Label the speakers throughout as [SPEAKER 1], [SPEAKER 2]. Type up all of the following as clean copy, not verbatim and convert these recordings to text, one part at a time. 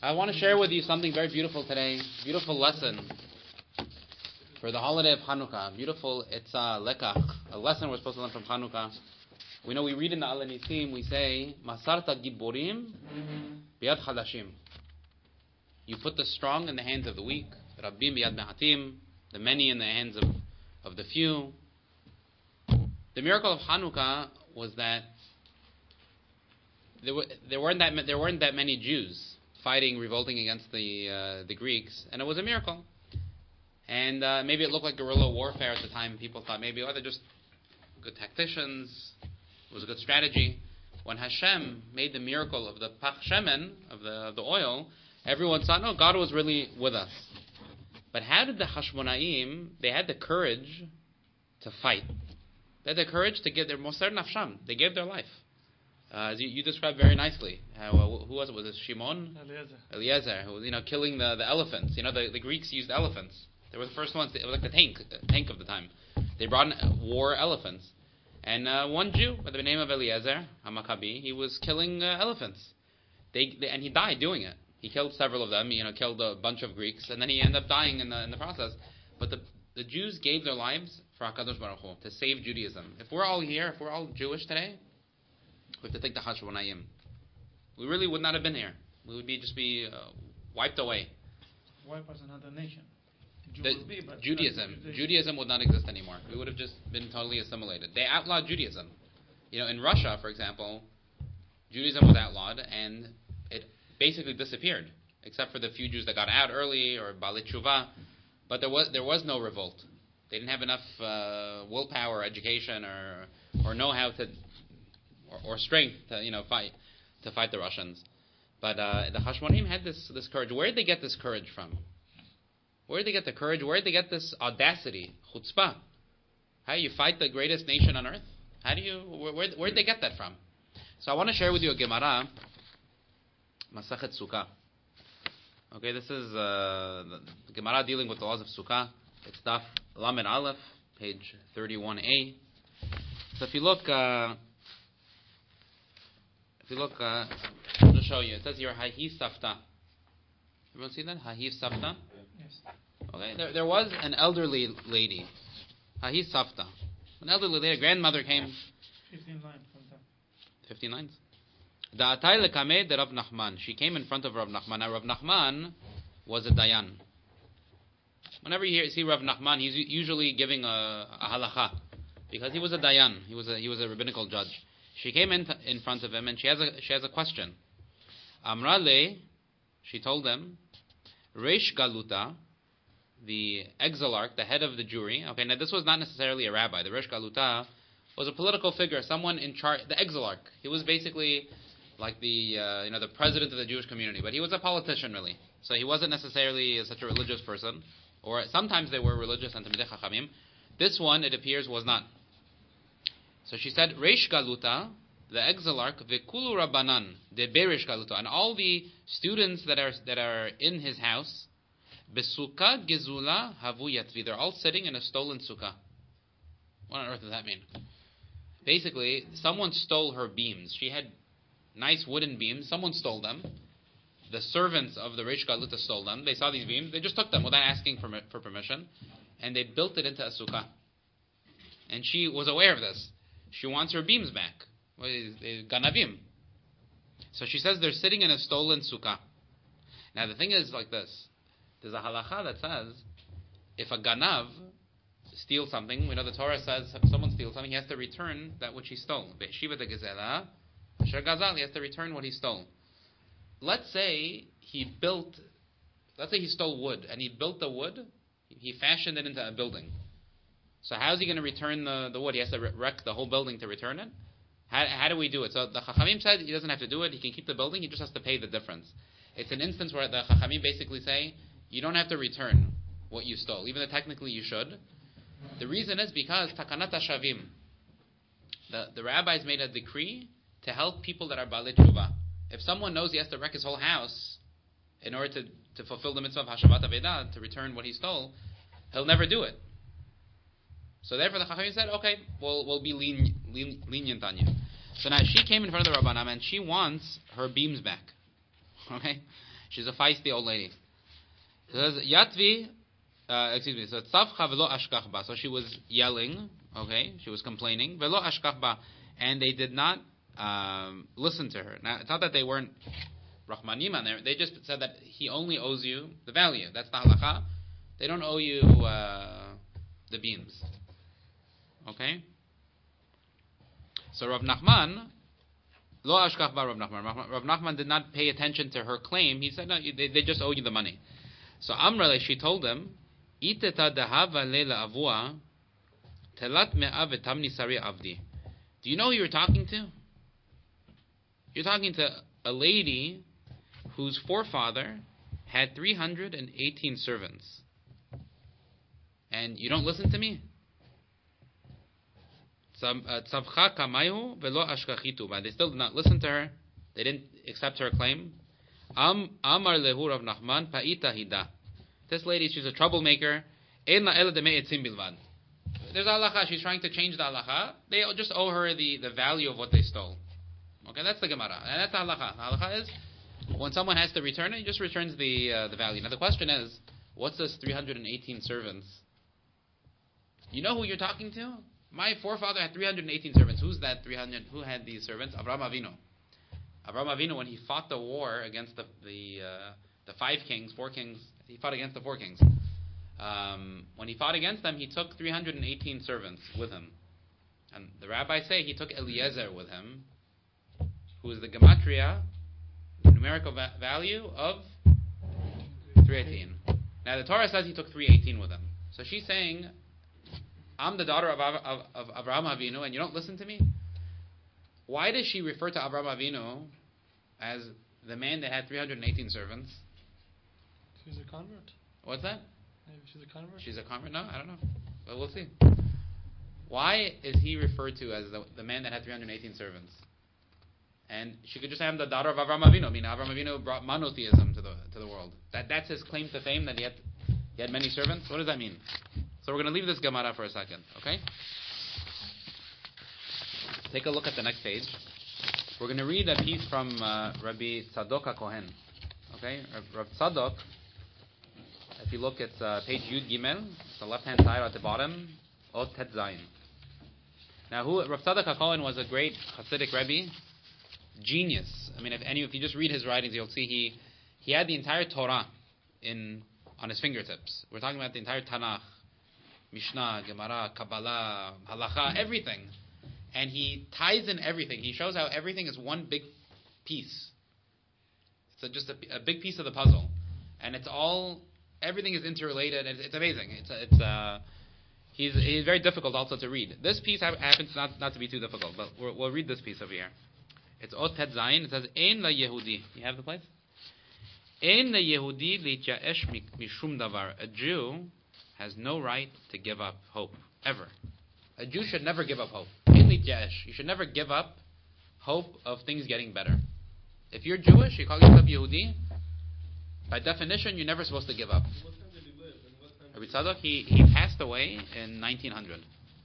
[SPEAKER 1] I want to share with you something very beautiful today. Beautiful lesson for the holiday of Hanukkah. Beautiful. It's a lekach, a lesson we're supposed to learn from Hanukkah. We know we read in the Al Nisim, we say, Masarta Giborim Biyad Chadashim. You put the strong in the hands of the weak, Rabbim Biyad Me'atim, the many in the hands of the few. The miracle of Hanukkah was that there weren't that many Jews fighting, revolting against the Greeks, and it was a miracle. And maybe it looked like guerrilla warfare at the time. People thought maybe, they're just good tacticians. It was a good strategy. When Hashem made the miracle of the Pach Shemen, of the oil, everyone saw, no, God was really with us. But how did the Hashmonaim, they had the courage to fight. They had the courage to give their Moser Nafsham. They gave their life. As you described very nicely. Who was it? Was it Shimon? Eliezer, who was killing the elephants. The Greeks used elephants. They were the first ones. It was like the tank of the time. They brought in war elephants. And one Jew by the name of Eliezer HaMaccabi, he was killing elephants. And he died doing it. He killed several of them. Killed a bunch of Greeks, and then he ended up dying in the process. But the Jews gave their lives for HaKadosh Baruch Hu, to save Judaism. If we're all here, if we're all Jewish today, we have to take the Hashmonayim. We really would not have been here. We would just be wiped away.
[SPEAKER 2] Wipe as another nation.
[SPEAKER 1] Judaism would not exist anymore. We would have just been totally assimilated. They outlawed Judaism. In Russia, for example, Judaism was outlawed, and it basically disappeared, except for the few Jews that got out early or Baalei Tshuva. But there was no revolt. They didn't have enough willpower, education, or know-how to, or strength to fight the Russians. But the Hashmonaim had this courage. Where did they get this courage from? Where did they get the courage? Where did they get this audacity, chutzpah? How do you fight the greatest nation on earth? Where did they get that from? So I want to share with you a Gemara, Masachet Sukkah. Okay, this is the Gemara dealing with the laws of Sukkah. It's Daf Lamed Aleph, page 31a. So if you look, I'll just show you. It says here, Hahi Safta. Everyone see that? Hahi Safta?
[SPEAKER 2] Yes.
[SPEAKER 1] Okay, there was an elderly lady. Hahi Safta. An elderly lady, a grandmother came.
[SPEAKER 2] 15 lines from that.
[SPEAKER 1] 15 lines? Da'atai lekame de Rav Nachman. She came in front of Rav Nachman. Now Rav Nachman was a Dayan. Whenever you see Rav Nachman, he's usually giving a halacha, because he was a Dayan. He was a rabbinical judge. She came in front of him, and she has a question. Amra le, she told him, Reish Galuta, the exilarch, the head of the jury. Okay, now this was not necessarily a rabbi. The Reish Galuta was a political figure, someone in charge. The exilarch, he was basically like the president of the Jewish community, but he was a politician really. So he wasn't necessarily such a religious person, or sometimes they were religious and Talmidei Chachamim. This one, it appears, was not. So she said, Reish Galuta, the exilarch, Vekulu Rabbanan, the Berish Galuta, and all the students that are in his house, Besukkah Gezula Havu Yatvi, they're all sitting in a stolen sukkah. What on earth does that mean? Basically, someone stole her beams. She had nice wooden beams. Someone stole them. The servants of the Reish Galuta stole them. They saw these beams. They just took them without asking for permission, and they built it into a sukkah. And she was aware of this. She wants her beams back. Ganavim. So she says they're sitting in a stolen sukkah. Now the thing is like this. There's a halacha that says if a ganav steals something, we know the Torah says if someone steals something, he has to return that which he stole. Be'eshiva de gezela, asher gazal, he has to return what he stole. Let's say he stole wood, and he built the wood, he fashioned it into a building. So how is he going to return the wood? He has to wreck the whole building to return it? How do we do it? So the Chachamim said he doesn't have to do it. He can keep the building. He just has to pay the difference. It's an instance where the Chachamim basically say you don't have to return what you stole, even though technically you should. The reason is because Takanat Shavim. The rabbis made a decree to help people that are Baalei Tshuva. If someone knows he has to wreck his whole house in order to fulfill the mitzvah of Hashavat Avedah, to return what he stole, he'll never do it. So therefore the Chachamim said, okay, we'll be lenient on you. So now she came in front of the Rabbanim and she wants her beams back. Okay? She's a feisty old lady. So it says, Yatvi, so tzavcha velo ashkach ba. So she was yelling, okay, she was complaining, velo ashkach ba, and they did not listen to her. Now, it's not that they weren't Rahmanim on there, they just said that he only owes you the value. That's the halacha. They don't owe you the beans. Okay? So Rav Nachman, lo ashkach ba Rav Nachman. Rav Nachman did not pay attention to her claim. He said, no, they just owe you the money. So Amrale, she told him, Iteta dahava leila avua, telat me'a v'tamni sari avdi. Do you know who you're talking to? You're talking to a lady whose forefather had 318 servants. And you don't listen to me? Tzavcha kamayhu velo ashkachitu. But they still did not listen to her. They didn't accept her claim. Amar lehu Rav Nachman pa'ita hida. This lady, she's a troublemaker. There's a halacha. She's trying to change the halacha. They just owe her the value of what they stole. Okay, that's the Gemara. And that's the halacha. The halacha is, when someone has to return it, he just returns the value. Now the question is, what's this 318 servants? You know who you're talking to? My forefather had 318 servants. Who's that 300? Who had these servants? Avraham Avinu. Avraham Avinu, when he fought the war against the 4 kings, he fought against the 4 kings. When he fought against them, he took 318 servants with him. And the rabbis say he took Eliezer with him, who is the gematria, the numerical value of 318. Now the Torah says he took 318 with him. So she's saying, I'm the daughter of Avraham Avinu, and you don't listen to me? Why does she refer to Avraham Avinu as the man that had 318 servants?
[SPEAKER 2] She's a convert.
[SPEAKER 1] What's that?
[SPEAKER 2] Maybe she's a convert.
[SPEAKER 1] She's a convert? No, I don't know. But we'll see. Why is he referred to as the man that had 318 servants? And she could just say, I'm the daughter of Avraham Avinu. I mean, Avraham Avinu brought monotheism to the world. That's his claim to fame, that he had many servants. What does that mean? So we're going to leave this Gemara for a second, okay? Take a look at the next page. We're going to read a piece from Rabbi Tzadok HaKohen. Okay? Rabbi Tzadok, if you look, it's page Yud Gimel, it's the left-hand side at the bottom, Ot Tet Zayin. Now, Rabbi Tzadok HaKohen was a great Hasidic Rebbe, genius. I mean, if you just read his writings, you'll see he had the entire Torah on his fingertips. We're talking about the entire Tanakh, Mishnah, Gemara, Kabbalah, Halacha, everything. And he ties in everything. He shows how everything is one big piece. It's just a big piece of the puzzle. And everything is interrelated. It's amazing. He's very difficult also to read. This piece happens not to be too difficult, but we'll read this piece over here. It's Ot Tet Zayin. It says, Ein la Yehudi. You have the place? Ein la Yehudi lityaesh mishum davar. A Jew has no right to give up hope, ever. A Jew should never give up hope. You should never give up hope of things getting better. If you're Jewish, you call yourself Yehudi, by definition, you're never supposed to give up.
[SPEAKER 3] What time did he live?
[SPEAKER 1] Rabbi Tzadok, he passed away in 1900.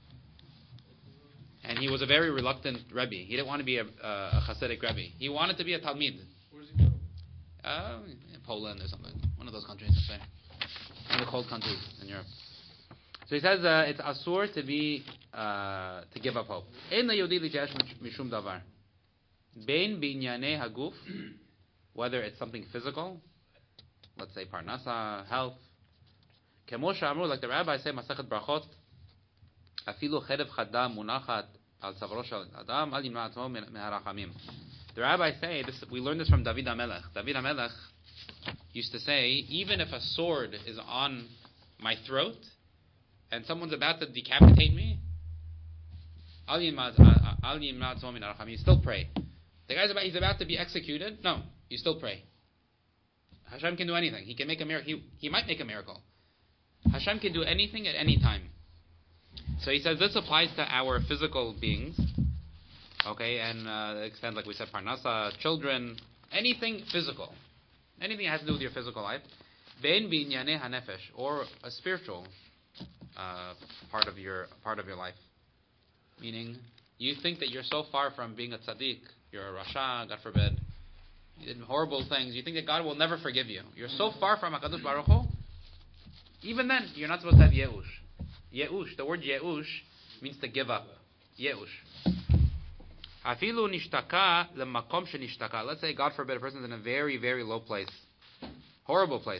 [SPEAKER 1] And he was a very reluctant Rebbe. He didn't want to be a Hasidic Rebbe. He wanted to be a Talmid.
[SPEAKER 3] Where's he from?
[SPEAKER 1] Poland or something. One of those countries, let's say. One of the cold countries in Europe. So he says it's asur to give up hope. Ein la'yehudi lityaesh mishum davar. Bein b'inyanei haguf, whether it's something physical, let's say parnasa, health. Kemo she'amru, like the rabbis say, Masechet Brachot, afilu cherev chada munachat al tzavaro shel adam al yimna atzmo min harachamim. The rabbis say, we learned this from David HaMelech. David HaMelech used to say, even if a sword is on my throat, and someone's about to decapitate me, you still pray. The guy's he's about to be executed. No, you still pray. Hashem can do anything. He can make a miracle. He might make a miracle. Hashem can do anything at any time. So he says this applies to our physical beings. Okay, and it extends, like we said, parnasa, children, anything physical. Anything that has to do with your physical life. Ben b'inyane hanefesh, or a spiritual part of your life. Meaning, you think that you're so far from being a tzaddik, you're a rasha, God forbid, you did horrible things, you think that God will never forgive you. You're so far from HaKadosh Baruch Hu, even then, you're not supposed to have Yeush. Yeush, the word Yeush means to give up. Yeush. Afilu nishtaka lemakom shenishtaka. Let's say, God forbid, a person's in a very, very low place. Horrible place.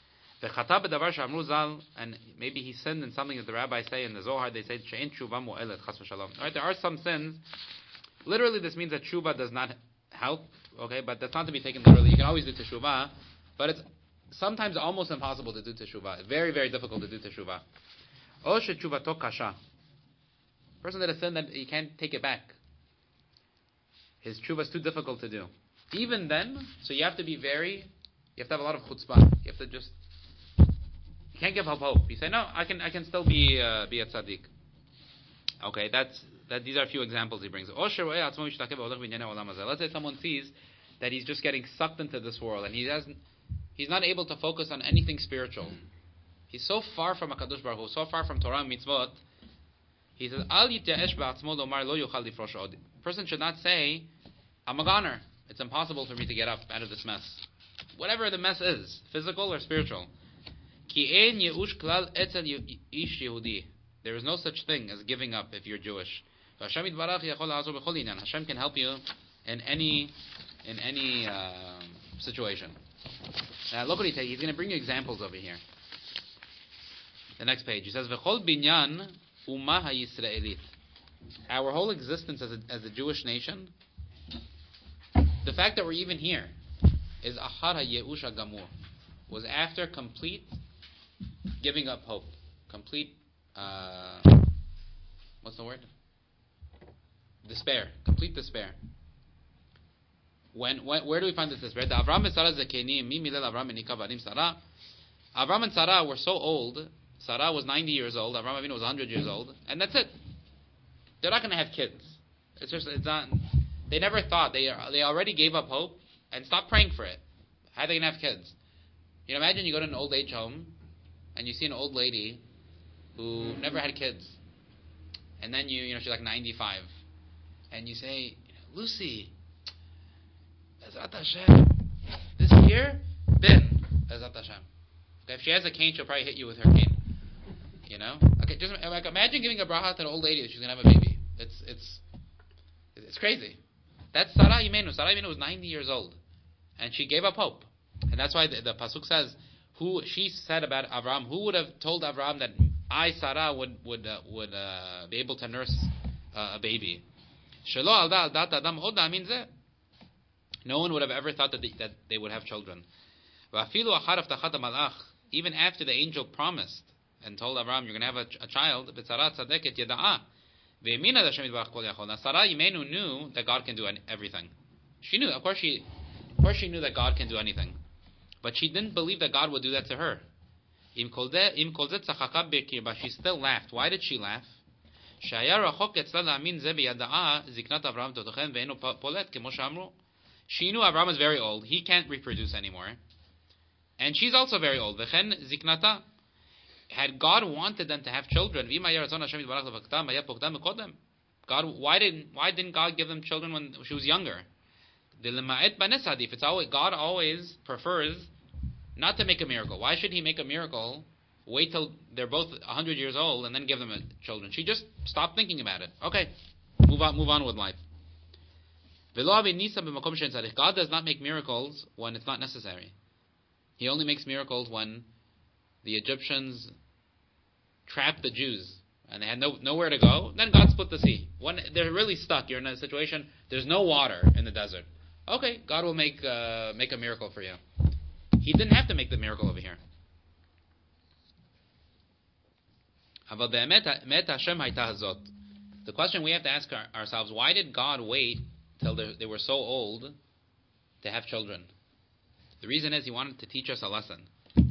[SPEAKER 1] And maybe he sinned in something that the rabbis say in the Zohar. They say, Alright, there are some sins. Literally, this means that tshuva does not help. Okay, but that's not to be taken literally. You can always do teshuvah, but it's sometimes almost impossible to do teshuvah. Very, very difficult to do teshuvah. O she'tshuvato kasha. Person that has sinned that he can't take it back. His tshuva is too difficult to do. Even then, so you have to have a lot of chutzpah. You have to just, you can't give up hope. You say, no, I can still be a tzaddik. Okay, these are a few examples he brings. Let's say someone sees that he's just getting sucked into this world and he's not able to focus on anything spiritual. He's so far from HaKadosh Baruch Hu, so far from Torah and mitzvot. He says, person should not say, I'm a goner. It's impossible for me to get up out of this mess. Whatever the mess is, physical or spiritual. There is no such thing as giving up if you're Jewish. Hashem can help you in any situation. Now look what he says. He's going to bring you examples over here. The next page. He says, V'chol binyan umah ha'yisraelit. Our whole existence as a Jewish nation, the fact that we're even here, is achar ha'yeush ha'gamur, was after complete giving up hope. Complete, what's the word? Despair. Complete despair. Where do we find this despair? Avram and Sarah were so old. Sarah was 90 years old. Avram Avinu was 100 years old. And that's it. They're not going to have kids. It's not. They never thought. They already gave up hope and stopped praying for it. How are they going to have kids? You know, imagine you go to an old age home and you see an old lady who never had kids. And then she's like 95. And you say, Lucy, Ezrat Hashem, this year, Ben, Ezrat Hashem. Okay, if she has a cane, she'll probably hit you with her cane. You know? Okay, just like imagine giving a bracha to an old lady that she's going to have a baby. It's crazy. That's Sarah Imenu. Sarah Imenu was 90 years old. And she gave up hope. And that's why the Pasuk says, she said about Avram, who would have told Avram that I, Sarah, would be able to nurse a baby? No one would have ever thought that they would have children. Even after the angel promised and told Avram, you're going to have a child, now Sarah Imenu knew that God can do everything. She knew, of course she knew that God can do anything. But she didn't believe that God would do that to her. She still laughed. Why did she laugh? She knew Avram is very old. He can't reproduce anymore. And she's also very old. Had God wanted them to have children, God, why didn't God give them children when she was younger? It's always, God always prefers not to make a miracle. Why should He make a miracle? Wait till they're both 100 years old and then give them children. She just stopped thinking about it. Okay, move on with life. God does not make miracles when it's not necessary. He only makes miracles when the Egyptians trapped the Jews and they had nowhere to go. Then God split the sea. When they're really stuck, you're in a situation, there's no water in the desert. Okay, God will make a miracle for you. He didn't have to make the miracle over here. The question we have to ask ourselves, why did God wait till they were so old to have children? The reason is He wanted to teach us a lesson.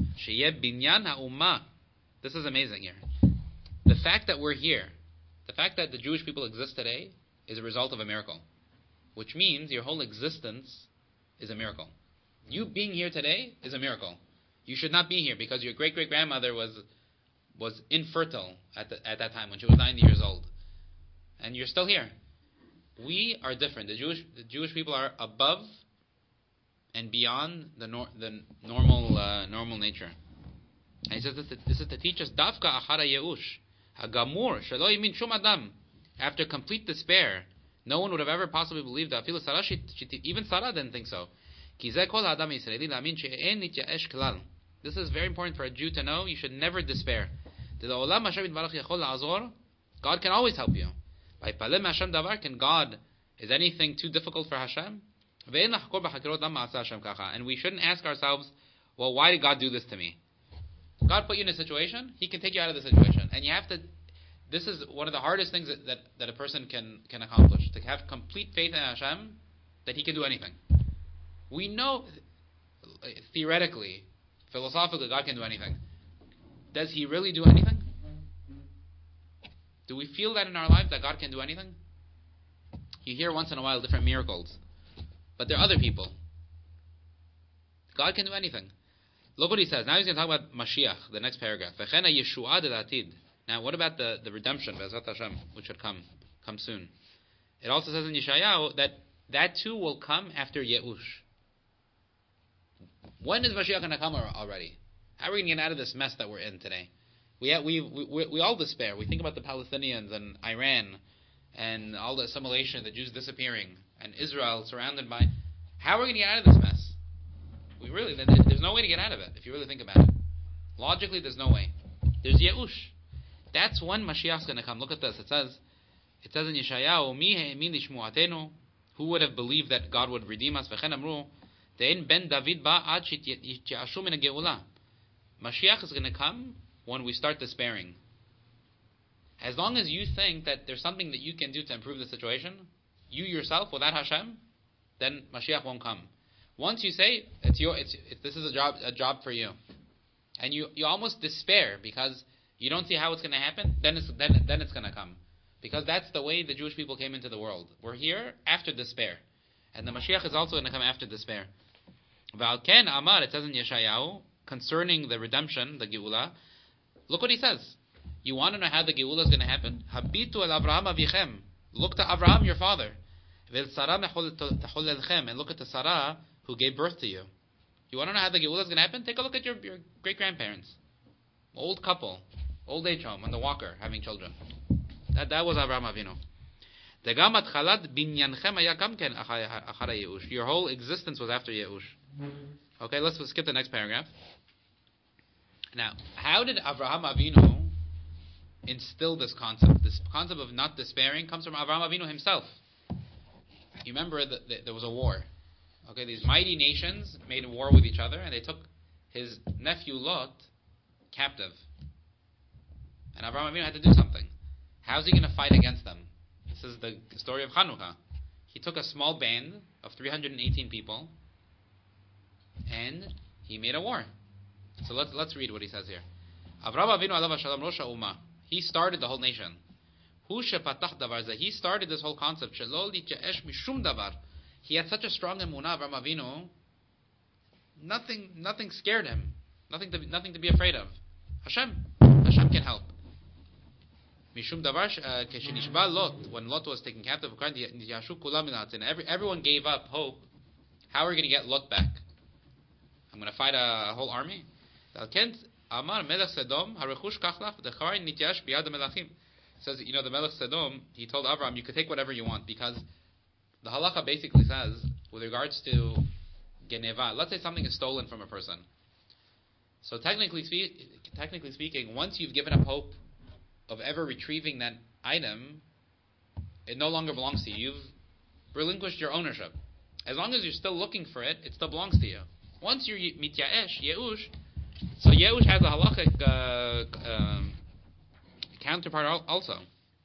[SPEAKER 1] This is amazing here. The fact that we're here, the fact that the Jewish people exist today, is a result of a miracle. Which means your whole existence is a miracle. You being here today is a miracle. You should not be here because your great-great-grandmother was infertile at that time when she was 90 years old. And you're still here. We are different. The Jewish people are above and beyond the normal nature. And he says this is to teach us dafka achara yeush hagamur shelo yamin shum adam. After complete despair, no one would have ever possibly believed that. Even Sarah didn't think so. This is very important for a Jew to know. You should never despair. God can always help you. Can God, is anything too difficult for Hashem? And we shouldn't ask ourselves, well, why did God do this to me? God put you in a situation, He can take you out of the situation. And you have to, this is one of the hardest things that a person can accomplish, to have complete faith in Hashem, that He can do anything. We know, theoretically, philosophically, God can do anything. Does He really do anything? Do we feel that in our life, that God can do anything? You hear once in a while different miracles, but there are other people. God can do anything. Look what he says. Now he's going to talk about Mashiach, the next paragraph. Now what about the redemption, Be'ezrat Hashem, which should come soon? It also says in Yeshayahu that too will come after Yeush. When is Mashiach going to come already? How are we going to get out of this mess that we're in today? We all despair. We think about the Palestinians and Iran and all the assimilation, the Jews disappearing, and Israel surrounded by... How are we going to get out of this mess? There's no way to get out of it, if you really think about it. Logically, there's no way. There's Yeush. That's when Mashiach's going to come. Look at this. It says in Yeshayahu, Mi ha'emin lishmu'atenu, who would have believed that God would redeem us? V'chen amru, de'en ben David ba ad shit'yashu min ha'geula. Mashiach is going to come when we start despairing. As long as you think that there's something that you can do to improve the situation, you yourself, without Hashem, then Mashiach won't come. Once you say this is a job for you, and you almost despair because you don't see how it's going to happen, then it's going to come, because that's the way the Jewish people came into the world. We're here after despair, and the Mashiach is also going to come after despair. V'alken amar, it says in Yeshayahu concerning the redemption, the Geula. Look what he says. You want to know how the Geula is going to happen? Habitu el Avraham avichem. Look to Avraham, your father. V'el Sarah mecholelchem, and look at the Sarah who gave birth to you. You want to know how the Geula is going to happen? Take a look at your great-grandparents. Old couple, old age home, on the walker, having children. That was Avraham Avinu. Your whole existence was after Yeush. Okay, let's skip the next paragraph. Now, how did Avraham Avinu instill this concept? This concept of not despairing comes from Avraham Avinu himself. You remember that there was a war. Okay, these mighty nations made a war with each other, and they took his nephew Lot captive. And Avraham Avinu had to do something. How's he going to fight against them? This is the story of Chanukah. He took a small band of 318 people, and he made a war. So let's read what he says here. Avraham Avinu alav shalom rosh ha'umah. He started the whole nation. Hu shepatach davar zeh. He started this whole concept. Shelo lityaesh mishum davar. He had such a strong emunah, Avraham Avinu. Nothing scared him. Nothing to be afraid of. Hashem can help. Mishum davar keshenishba Lot, when Lot was taken captive, everyone gave up hope. How are we going to get Lot back? I'm going to fight a whole army. Says, the Melech Sedom, he told Avraham, you could take whatever you want, because the halacha basically says, with regards to geneva, let's say something is stolen from a person. So technically speaking, once you've given up hope of ever retrieving that item, it no longer belongs to you. You've relinquished your ownership. As long as you're still looking for it, it still belongs to you. Once you're mityaesh, Yeush, so Yeush has a halachic counterpart also.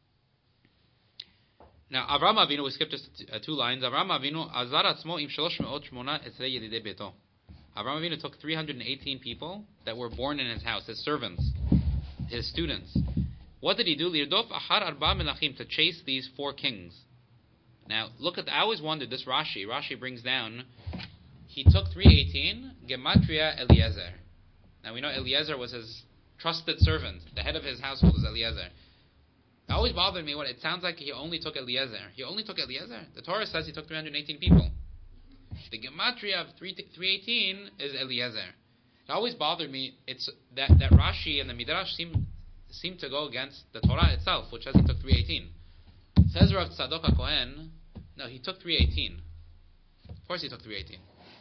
[SPEAKER 1] Now, Avraham Avinu, we skipped just 2 lines. Avraham Avinu, Azar atzmo im 308 etzrei yedidei beto. Avraham Avinu took 318 people that were born in his house, his servants, his students. What did he do? Lirdof achar arba melachim, to chase these 4 kings. Now, I always wondered, this Rashi brings down, he took 318, Gematria Eliezer. Now, we know Eliezer was his trusted servant. The head of his household is Eliezer. It always bothered me when it sounds like he only took Eliezer. He only took Eliezer? The Torah says he took 318 people. The gematria of 318 is Eliezer. It always bothered me. It's that Rashi and the Midrash seem to go against the Torah itself, which says he took 318. Says Rav Tzadok HaKohen, no, he took 318. Of course he took 318.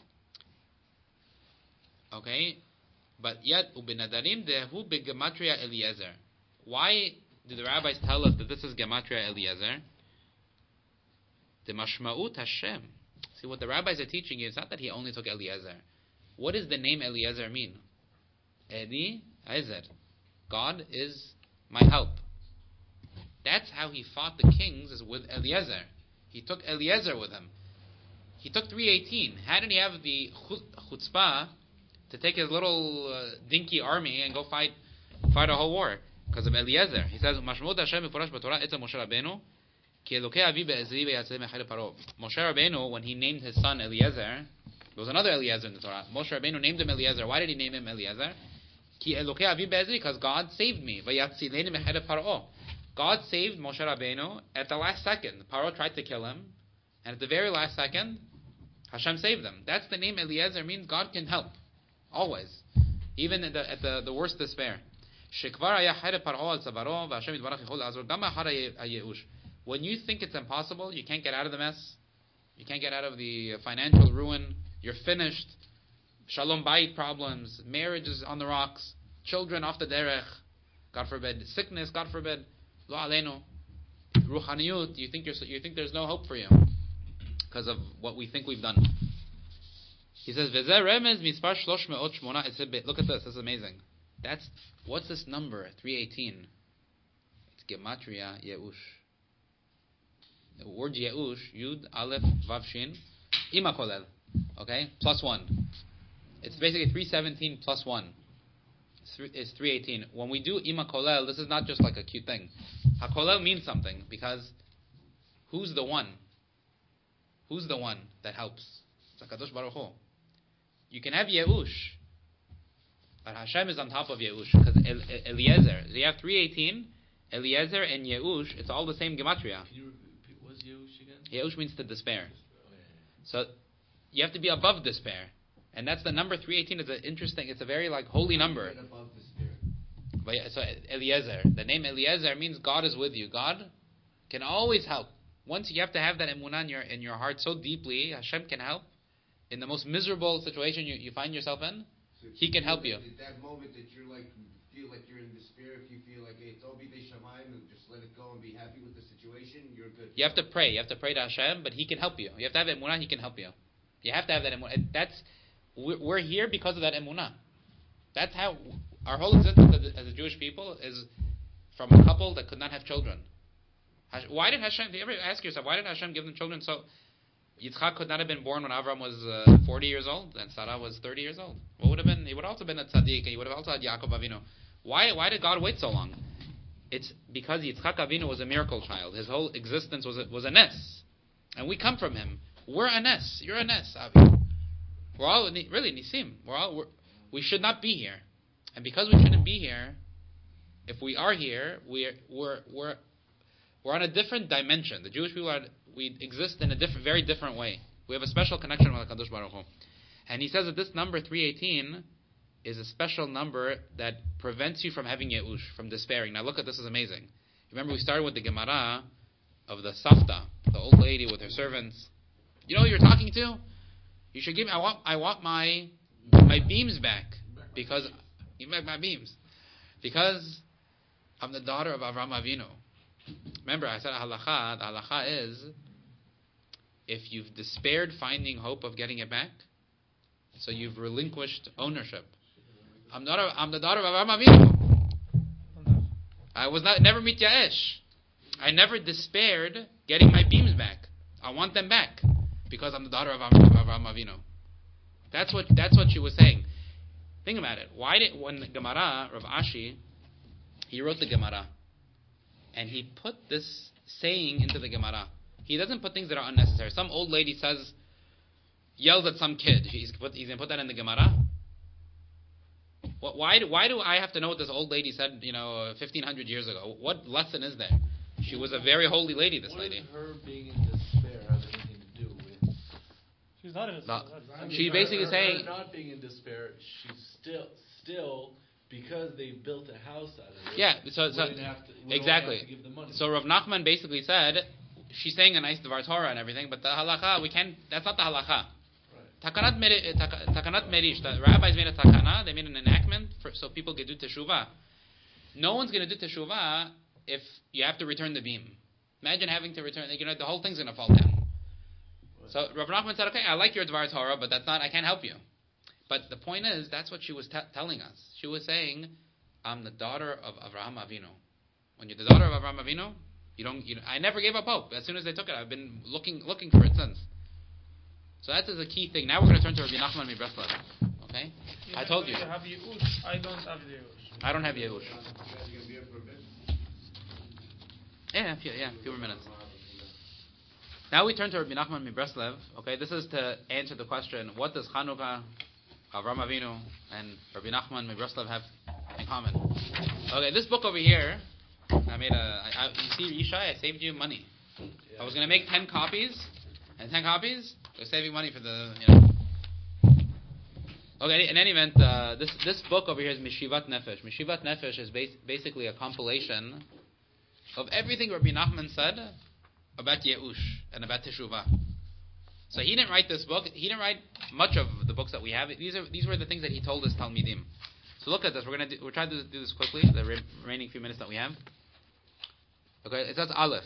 [SPEAKER 1] Okay? But yet, Ubinadarim dehu begematria Eliezer. Why do the rabbis tell us that this is gematria Eliezer? The mashma'ut Hashem. See, what the rabbis are teaching you is not that he only took Eliezer. What does the name Eliezer mean? Eliezer. God is my help. That's how he fought the kings, is with Eliezer. He took Eliezer with him. He took 318. How did he have the chutzpah to take his little dinky army and go fight a whole war? Because of Eliezer. He says, Mashmod Hashem Mefurash B'Torah Etzel Moshe Rabbeinu Ki Elokei Avi Be'ezri Ve'yatzeh Mechel Paro. Moshe Rabbeinu, when he named his son Eliezer, there was another Eliezer in the Torah. Moshe Rabbeinu named him Eliezer. Why did he name him Eliezer? Ki Elokei Avi Be'ezri, because God saved me. Ve'yatzileni Mechel Paro. God saved Moshe Rabbeinu at the last second. Paro tried to kill him, and at the very last second, Hashem saved them. That's the name Eliezer, means God can help. Always. Even at the worst despair. When you think it's impossible, you can't get out of the mess, you can't get out of the financial ruin, you're finished, shalom bayit problems, marriage is on the rocks, children off the derech, God forbid, sickness, God forbid, lo aleinu, ruchaniyut, you think there's no hope for you because of what we think we've done. He says, "V'zeh remez mispar 318." Look at this. This is amazing. What's this number? 318. It's gematria Yeush. The word Yeush, Yud Aleph Vav Shin, Ima Kolel. Okay, plus 1. It's basically 317 plus 1. It's 318. When we do Ima Kolel, this is not just like a cute thing. HaKolel means something, because who's the one? Who's the one that helps? It's HaKadosh Baruch Hu. You can have Yeush, but Hashem is on top of Yeush, because Eliezer. So you have 318, Eliezer and Yeush, it's all the same gematria.
[SPEAKER 2] Can you repeat, what's Yeush again?
[SPEAKER 1] Yeush means to despair. So you have to be above despair. And that's the number 318 is it's a very holy number.
[SPEAKER 3] Above despair.
[SPEAKER 1] But so Eliezer, the name Eliezer means God is with you. God can always help. Once you have to have that emunah in your heart so deeply, Hashem can help. In the most miserable situation you find yourself in,
[SPEAKER 3] So
[SPEAKER 1] He can help you.
[SPEAKER 3] At that moment that you're feel like you're in despair, if you feel like, hey, Tobi de Shamayim, and just let it go and be happy with the situation, you're good.
[SPEAKER 1] You have to pray. You have to pray to Hashem, but He can help you. You have to have emunah, He can help you. You have to have that emunah. We're here because of that emunah. That's how our whole existence as a Jewish people is from a couple that could not have children. Why did Hashem? Do you ever ask yourself, why did Hashem give them children? So Yitzchak could not have been born when Avram was 40 years old and Sarah was 30 years old. What would have been? He would have also been a tzaddik, and he would have also had Yaakov Avinu. Why did God wait so long? It's because Yitzchak Avinu was a miracle child. His whole existence was a nes, and we come from him. We're a nes. You're a nes, Avi. We're all really nisim. We should not be here, and because we shouldn't be here, if we are here, we're on a different dimension. The Jewish people we exist in a very different way. We have a special connection with HaKadosh Baruch Hu. And he says that this number 318 is a special number that prevents you from having Yeush, from despairing. Now look at this, is amazing. Remember we started with the Gemara of the Safta, the old lady with her servants. You know who you're talking to? You should give me, I want my beams back. Because, give me back my beams. Because I'm the daughter of Avraham Avinu. Remember, I said halacha. The halacha is, if you've despaired finding hope of getting it back, so you've relinquished ownership. I'm the daughter of Avraham Avinu. I was never mityaesh. I never despaired getting my beams back. I want them back because I'm the daughter of Avraham Avinu. That's what she was saying. Think about it. When the Gemara, Rav Ashi, he wrote the Gemara, and he put this saying into the Gemara. He doesn't put things that are unnecessary. Some old lady yells at some kid. He's going to put that in the Gemara. Why do I have to know what this old lady said, 1,500 years ago? What lesson is there? She was a very holy lady, this lady.
[SPEAKER 2] What does her being in despair have anything to do with...
[SPEAKER 1] She's basically
[SPEAKER 2] her
[SPEAKER 1] saying,
[SPEAKER 2] not being in despair, she's still because they built a house out of it.
[SPEAKER 1] yeah. So
[SPEAKER 2] we don't have to
[SPEAKER 1] exactly.
[SPEAKER 2] give the money.
[SPEAKER 1] So Rav Nachman basically said, she's saying a nice Dvar Torah and everything, but the halacha we can't. That's not the halacha. Takanat Merish, the rabbis made a takana, they made an enactment so people could do teshuvah. No one's going to do teshuvah if you have to return the beam. Imagine having to return, the whole thing's going to fall down. So Rav Nachman said, okay, I like your Dvar Torah, but that's not, I can't help you. But the point is, that's what she was telling us. She was saying, I'm the daughter of Avraham Avinu. When you're the daughter of Avraham Avinu, I never gave up hope. As soon as they took it, I've been looking for it since. So that is a key thing. Now we're going to turn to Rabbi Nachman Mibreslav. Okay? I told you.
[SPEAKER 4] You have Yehush. I don't have Yehush.
[SPEAKER 1] I don't have Yehush.
[SPEAKER 3] You guys are going to be here for a bit?
[SPEAKER 1] Yeah, a few more minutes. Now we turn to Rabbi Nachman Mibreslav. Okay, this is to answer the question, what does Chanukah, Avraham Avinu, and Rabbi Nachman Mibreslav have in common? Okay, this book over here, I made you see, Yishai, I saved you money. I was going to make 10 copies, and 10 copies, we're saving money for the, Okay, in any event, this book over here is Mishivat Nefesh. Mishivat Nefesh is basically a compilation of everything Rabbi Nachman said about Yeush and about Teshuvah. So he didn't write this book. He didn't write much of the books that we have. These were the things that he told us Talmidim. So look at this. We're trying to do this quickly. The remaining few minutes that we have. Okay, it says Aleph.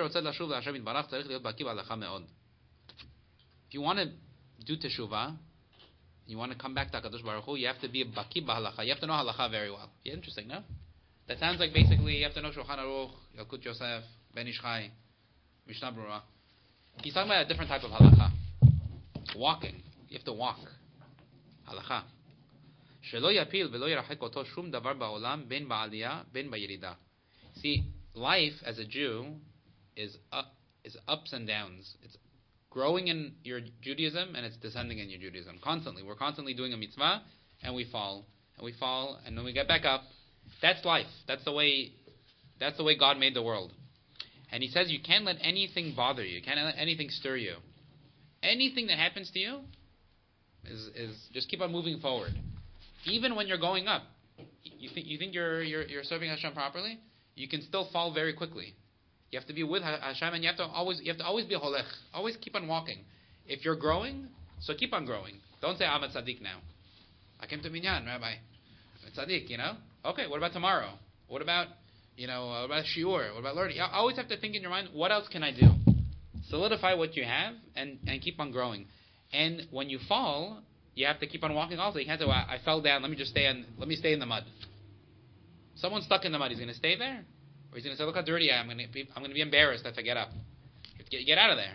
[SPEAKER 1] If you want to do Teshuvah, you want to come back to HaKadosh Baruch Hu, you have to be a baki b'halacha. You have to know halacha very well. Yeah, interesting, no? That sounds like basically you have to know Shulchan Aruch, Yalkut Yosef, Ben Ish Chai, Mishnah Berurah. He's talking about a different type of halacha. Walking. You have to walk. Halacha. Shelo yapil v'lo yarachek oto shum davar ba'olam ben ba'aliyah ben ba'yirida. See, life as a Jew is ups and downs. It's growing in your Judaism and it's descending in your Judaism. Constantly. We're constantly doing a mitzvah and we fall. And then we get back up. That's life. That's the way God made the world. And he says you can't let anything bother you. You can't let anything stir you. Anything that happens to you is just keep on moving forward. Even when you're going up, you think you're serving Hashem properly, you can still fall very quickly. You have to be with Hashem, and you have to always be a holech. Always keep on walking. If you're growing, so keep on growing. Don't say I'm a tzaddik now. I came to minyan, Rabbi. I'm a tzaddik, Okay, what about tomorrow? What about what about shiur? What about learning? You always have to think in your mind, what else can I do? Solidify what you have and keep on growing. And when you fall, you have to keep on walking also. You can't say, well, I fell down, let me stay in the mud. Someone's stuck in the mud, he's going to stay there? Or he's going to say, look how dirty I am, I'm going to be embarrassed if I get up. Get out of there.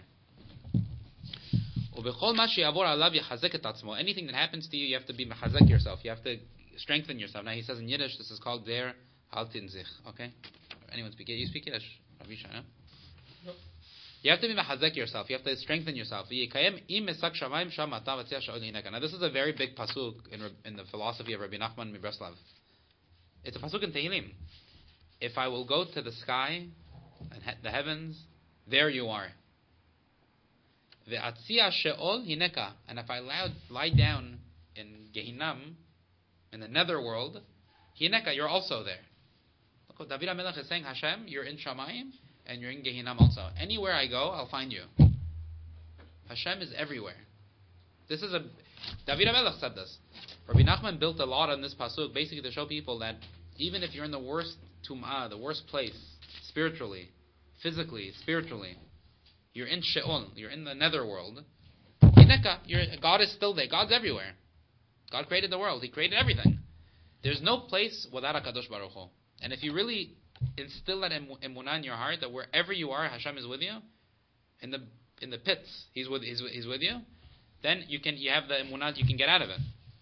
[SPEAKER 1] Anything that happens to you, you have to be mechazek yourself. You have to strengthen yourself. Now he says in Yiddish, this is called der haltin zich. Okay? Anyone speak Yiddish? You speak Yiddish? Ravisha, no?
[SPEAKER 4] No.
[SPEAKER 1] You have to be mechazek yourself. You have to strengthen yourself. Now this is a very big pasuk in the philosophy of Rabbi Nachman Mibreslav. It's a pasuk in Tehillim. If I will go to the sky and the heavens, there you are. And if I lie down in Gehinam, in the netherworld, Hineka, you're also there. Look, David HaMelech is saying, Hashem, you're in Shamayim, and you're in Gehinam also. Anywhere I go, I'll find you. Hashem is everywhere. David HaMelech said this. Rabbi Nachman built a lot on this pasuk, basically to show people that even if you're in the worst tum'ah, the worst place, spiritually, physically, spiritually, you're in Sheol, you're in the netherworld, God is still there. God's everywhere. God created the world. He created everything. There's no place without HaKadosh Baruch Hu. And if you really instill that emunah in your heart, that wherever you are, Hashem is with you, in the pits, He's with you, then you have the emunah, you can get out of it.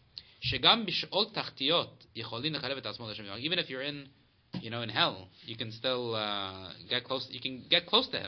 [SPEAKER 1] Even if you're in hell, you can still get close. You can get close to Him.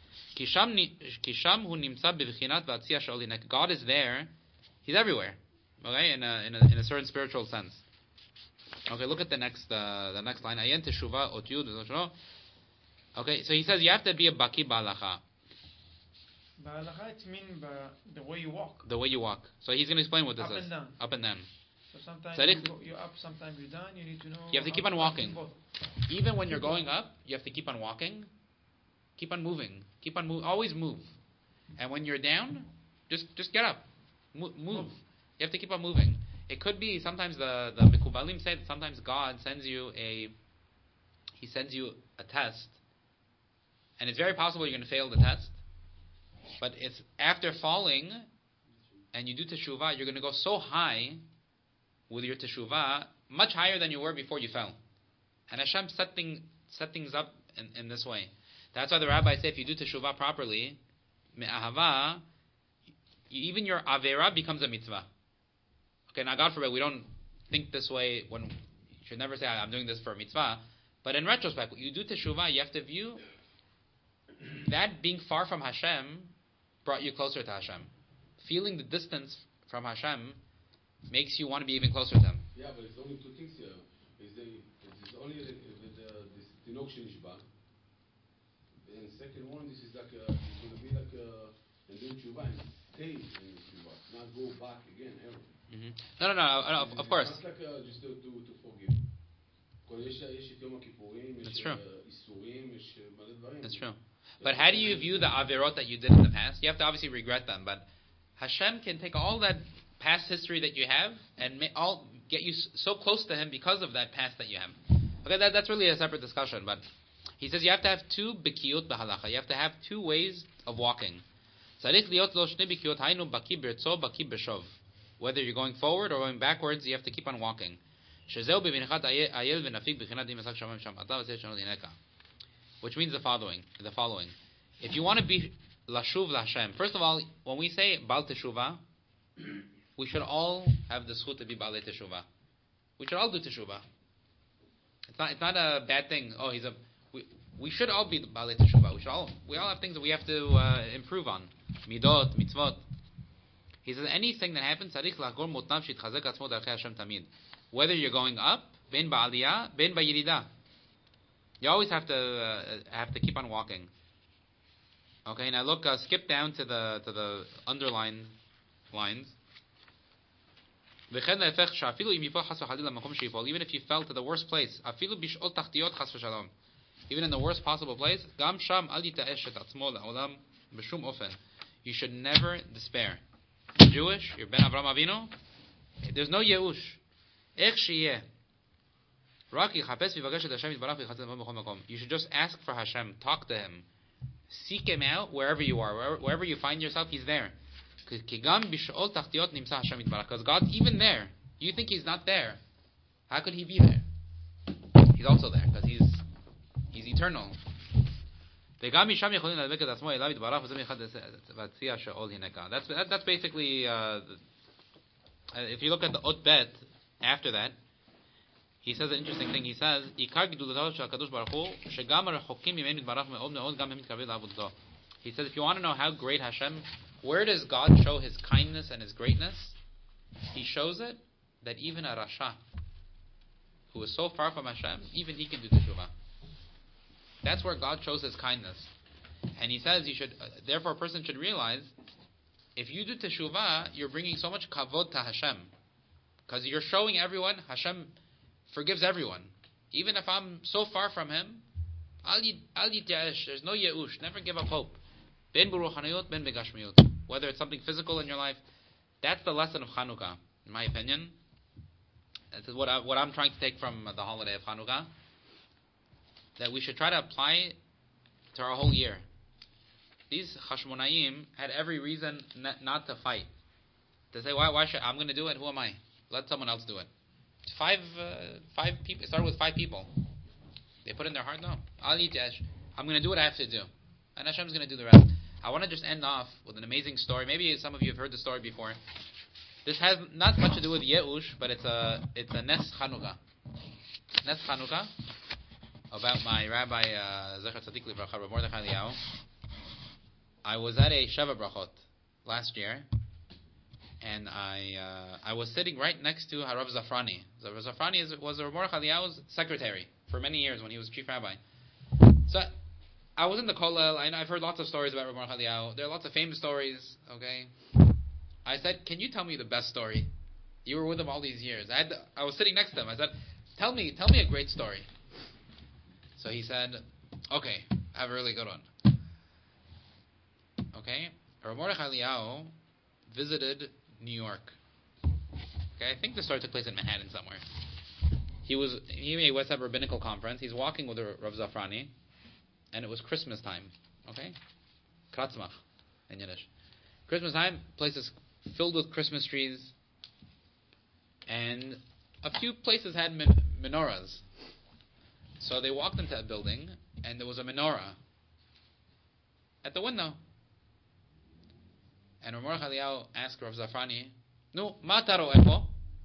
[SPEAKER 1] God is there. He's everywhere. Okay, in a certain spiritual sense. Okay, look at the next line. Okay, so he says you have to be a baki b'halacha.
[SPEAKER 4] Ba'alacha, it means the way you walk.
[SPEAKER 1] The way you walk. So he's going to explain what this
[SPEAKER 4] Up
[SPEAKER 1] is.
[SPEAKER 4] and down.
[SPEAKER 1] Up and down.
[SPEAKER 4] So sometimes
[SPEAKER 1] Tzarich-
[SPEAKER 4] you're up, sometimes you're down. You need to know.
[SPEAKER 1] You have to
[SPEAKER 4] how
[SPEAKER 1] keep on walking.
[SPEAKER 4] both.
[SPEAKER 1] Even when you're going up, you have to keep on walking. Keep on moving. Keep on always move. And when you're down, just get up. Move. You have to keep on moving. It could be sometimes the Mekubalim say that sometimes God sends you a test, and it's very possible you're going to fail the test. But it's after falling, and you do teshuvah, you're going to go so high with your teshuvah, much higher than you were before you fell. And Hashem set things up in this way. That's why the rabbis say if you do teshuvah properly, me'ahava, even your avera becomes a mitzvah. Okay, now God forbid we don't think this way. When you should never say I'm doing this for a mitzvah. But in retrospect, when you do teshuvah, you have to view that being far from Hashem brought you closer to Hashem. Feeling the distance from Hashem makes you want to be even closer to Him.
[SPEAKER 5] Yeah, but it's only two things here. It's only this Tinok Shinishba. And second one, this is like it's going to be like and then Tshuva and stay in Tshuva, not go back again ever.
[SPEAKER 1] Mm-hmm. No, of course.
[SPEAKER 5] It's not like just to forgive.
[SPEAKER 1] That's true.
[SPEAKER 5] That's
[SPEAKER 1] That's true. But how do you view the averot that you did in the past? You have to obviously regret them, but Hashem can take all that past history that you have and get you so close to Him because of that past that you have. Okay, that's really a separate discussion, but he says you have to have two bikiyot b'halacha. You have to have two ways of walking. Tzarich liot lo shne bikiyot, hainu baki b'rtzo, baki b'shov. Whether you're going forward or going backwards, you have to keep on walking. Shezeu b'vinchat ayel v'nafik b'chinat im esak shamim sham ata v'zeh shanot hineka. Which means the following. If you want to be lashuv l'Hashem, first of all, when we say bal teshuvah, we should all have the zchut to be balei teshuvah. We should all do teshuvah. It's not a bad thing. Oh, we should all be balei teshuvah. We all have things that we have to improve on. Midot, mitzvot. He says anything that happens, tzarich lachgor motnav shitchazek atzmo darchei Hashem tamid. Whether you're going up, ben ba'aliyah, ben ba'yirida. You always have to keep on walking. Okay, now look, skip down to the underlined lines. Even if you fell to the worst place, even in the worst possible place, you should never despair. You're Jewish, you're Ben Avraham Avinu, there's no Yeush. You should just ask for Hashem, talk to Him, seek Him out wherever you are, wherever you find yourself, He's there. Because God, even there, you think He's not there. How could He be there? He's also there because He's eternal. That's basically if you look at the Ot Bet after that, he says an interesting thing. He says, he says, if you want to know how great Hashem, where does God show His kindness and His greatness? He shows it that even a Rasha, who is so far from Hashem, even he can do teshuvah. That's where God shows His kindness. And he says, therefore a person should realize, if you do teshuvah, you're bringing so much kavod to Hashem. Because you're showing everyone, Hashem forgives everyone. Even if I'm so far from Him, al yityaesh, there's no yeush, never give up hope. Ben b'ruchaniyut, ben begashmiyut. Whether it's something physical in your life, that's the lesson of Chanukah, in my opinion. This is what I'm trying to take from the holiday of Chanukah. That we should try to apply to our whole year. These Chashmonaim had every reason not to fight. To say, why should I'm going to do it? Who am I? Let someone else do it. Five people. It started with 5 people. They put in their heart, no. I'm going to do what I have to do. And Hashem's going to do the rest. I want to just end off with an amazing story. Maybe some of you have heard the story before. This has not much to do with Yeush, but it's a Nes Chanukah. Nes Chanukah, about my Rabbi Zecher Tzadik Livracha, Rav Mordechai Eliyahu. I was at a Sheva Brachot last year, and I was sitting right next to Harav Zafrani. Rav Zafrani was Rav Mordechai Eliyahu's secretary for many years when he was chief rabbi. So I was in the Kollel. I've heard lots of stories about Rav Mordechai Eliyahu. There are lots of famous stories. Okay. I said, can you tell me the best story? You were with him all these years. I was sitting next to him. I said, tell me a great story. So he said, okay, I have a really good one. Okay, Rav Mordechai Eliyahu visited New York. Okay, I think the story took place in Manhattan somewhere. He made a West Side Rabbinical Conference. He's walking with Rav Zafrani, and it was Christmas time. Okay, Kratzmach in Yiddish. Christmas time, places filled with Christmas trees, and a few places had menorahs. So they walked into a building, and there was a menorah at the window. And Rav Mordechai Eliyahu asked Rav Zafrani, "No, ma taro echo?"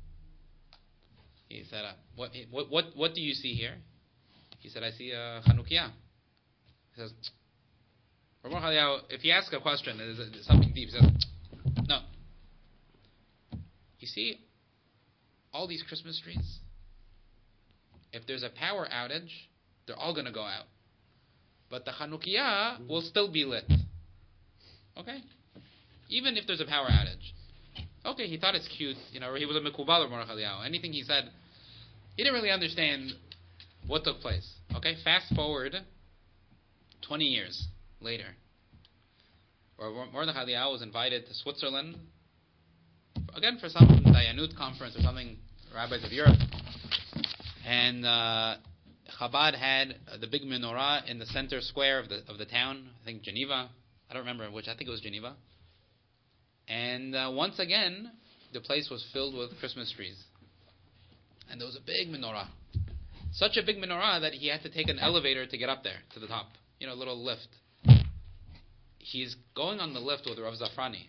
[SPEAKER 1] He said, "What do you see here?" He said, "I see a Chanukiah." He says, Rav Mordechai Eliyahu, if you ask a question, there's something deep. He says, "No. You see all these Christmas trees? If there's a power outage, they're all going to go out. But the Chanukiah will still be lit. Okay? Even if there's a power outage." Okay, he thought it's cute. He was a Mekubal of Mordechai Eliyahu. Anything he said, he didn't really understand what took place. Okay? Fast forward 20 years later. Mordechai Eliyahu was invited to Switzerland, again for some Dayanut conference or something, rabbis of Europe. And Chabad had the big menorah in the center square of the town. I think Geneva. I don't remember which. I think it was Geneva. And once again, the place was filled with Christmas trees. And there was a big menorah. Such a big menorah that he had to take an elevator to get up there, to the top. A little lift. He's going on the lift with Rav Zafrani.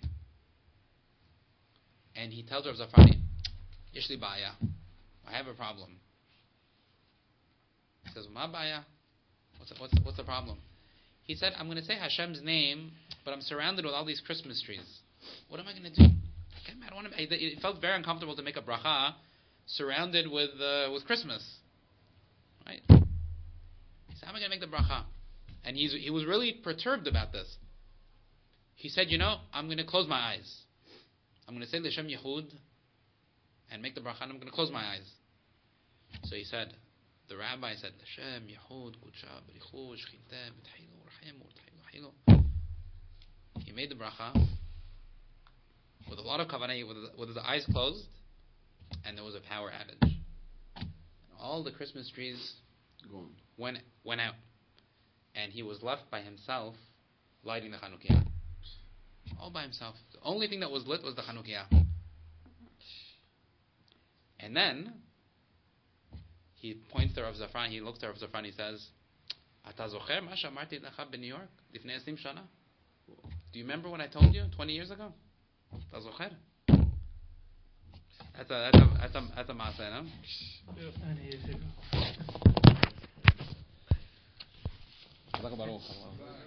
[SPEAKER 1] And he tells Rav Zafrani, "Yesh li baya. I have a problem." He says, "Ma baya? What's the problem?" He said, "I'm going to say Hashem's name, but I'm surrounded with all these Christmas trees. What am I going to do? I don't want to." It felt very uncomfortable to make a bracha surrounded with Christmas, right? He said, "How am I going to make the bracha?" And he was really perturbed about this. He said, "I'm going to close my eyes. I'm going to say L'Shem Yehud and make the bracha, and I'm going to close my eyes." So he said, the rabbi said, "L'Shem Yehud Kudsha B'richu Shchinteh B'tchilu R'chaim." He made the bracha with a lot of kavanah, with his eyes closed, and there was a power outage. All the Christmas trees went out, and he was left by himself lighting the Chanukiah. All by himself. The only thing that was lit was the Chanukiah. And then he points to Rav Zafran. He looks to Rav Zafran. He says, "Ata zocher ma she'amarti lecha b'New York lifnei 20 shana? Do you remember what I told you 20 years ago? Ata zocher." That's a maaseh, no?
[SPEAKER 4] 20 years ago.